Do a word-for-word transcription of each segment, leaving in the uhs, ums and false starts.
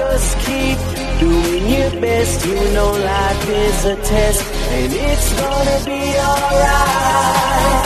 Just keep doing your best. You know life is a test, and it's gonna be alright.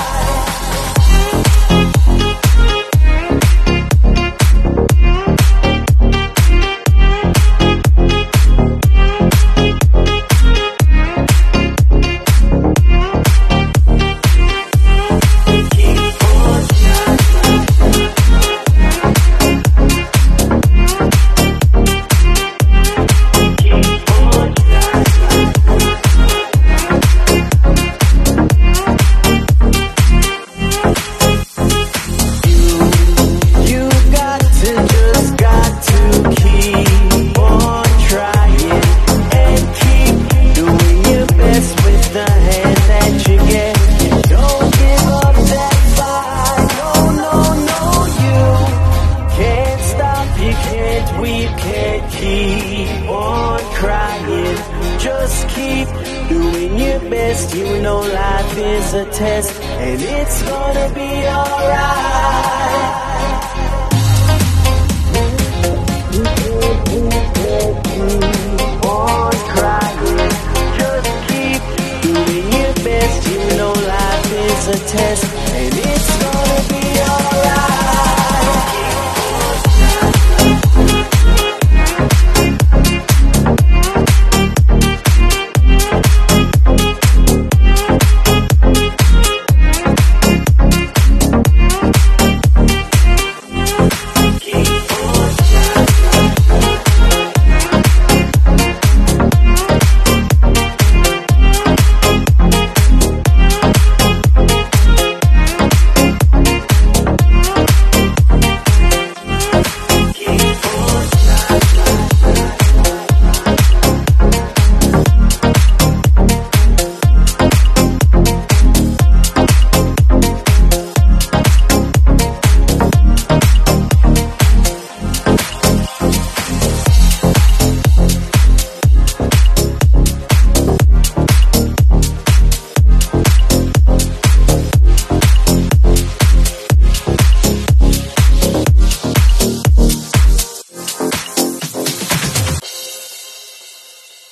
Keep on crying, just keep doing your best. You know life is a test, and it's gonna be alright. Keep on crying, just keep doing your best. You know life is a test,